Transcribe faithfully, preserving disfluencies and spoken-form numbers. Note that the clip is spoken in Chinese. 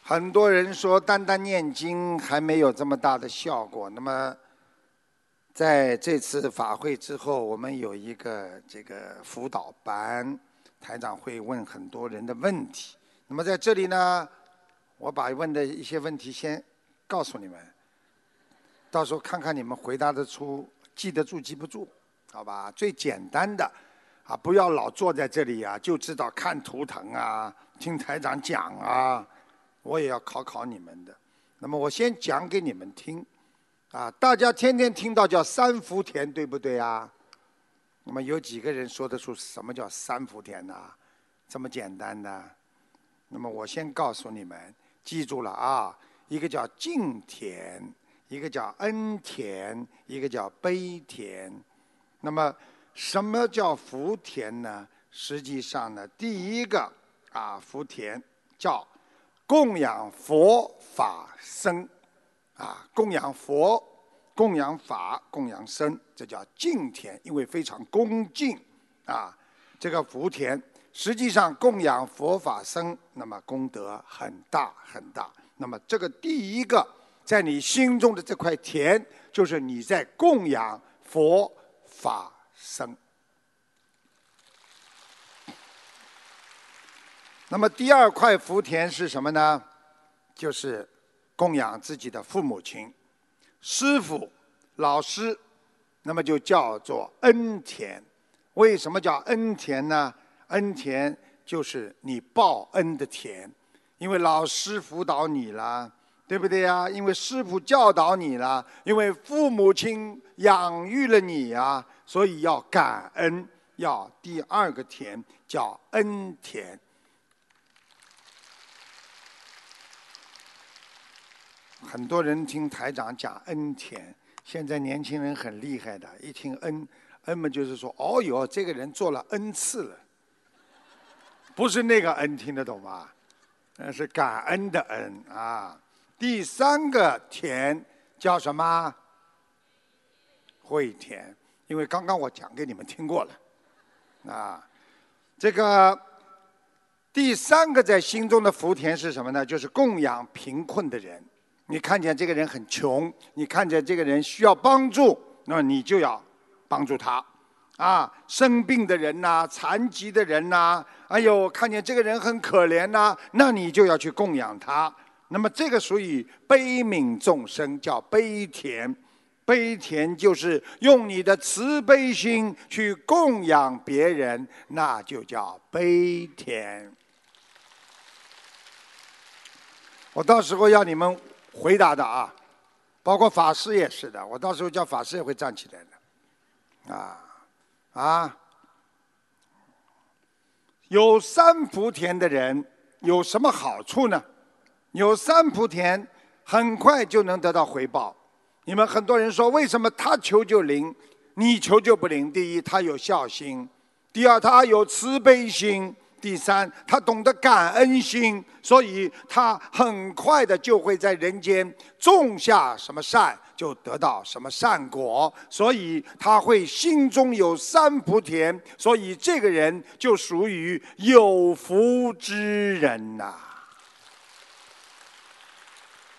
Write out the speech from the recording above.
很多人说单单念经还没有这么大的效果。那么，在这次法会之后，我们有一个这个辅导班，台长会问很多人的问题。那么在这里呢，我把问的一些问题先告诉你们，到时候看看你们回答得出，记得住记不住，好吧？最简单的啊，不要老坐在这里啊，就知道看图腾啊，听台长讲啊。我也要考考你们的。那么我先讲给你们听，啊，大家天天听到叫三福田，对不对啊？那么有几个人说得出什么叫三福田呢？这么简单的？那么我先告诉你们，记住了啊，一个叫敬田，一个叫恩田，一个叫悲田。那么什么叫福田呢？实际上呢，第一个啊福田叫供养佛法僧，啊，供养佛、供养法、供养僧，这叫敬田，因为非常恭敬啊。这个福田实际上供养佛法僧，那么功德很大很大。那么这个第一个，在你心中的这块田，就是你在供养佛法僧。那么第二块福田是什么呢？就是供养自己的父母亲、师父、老师，那么就叫做恩田。为什么叫恩田呢？恩田就是你报恩的田，因为老师辅导你了，对不对呀？因为师父教导你了，因为父母亲养育了你呀，所以要感恩，要第二个田叫恩田。很多人听台长讲恩田，现在年轻人很厉害的，一听恩，恩嘛就是说，哦哟，这个人做了恩赐了，不是那个恩，听得懂吗？那是感恩的恩啊。第三个田叫什么？慧田，因为刚刚我讲给你们听过了啊。这个第三个在心中的福田是什么呢？就是供养贫困的人。你看见这个人很穷，你看见这个人需要帮助，那你就要帮助他。啊，生病的人呐、啊，残疾的人呐、啊，哎呦，看见这个人很可怜呐、啊，那你就要去供养他。那么这个属于悲悯众生，叫悲田。悲田就是用你的慈悲心去供养别人，那就叫悲田。我到时候要你们回答的啊，包括法师也是的，我到时候叫法师也会站起来的，啊啊，有三福田的人有什么好处呢？有三福田，很快就能得到回报。你们很多人说，为什么他求就灵，你求就不灵？第一，他有孝心；第二，他有慈悲心。第三，他懂得感恩心，所以他很快的就会在人间种下什么善，就得到什么善果。所以他会心中有三福田，所以这个人就属于有福之人呐、啊。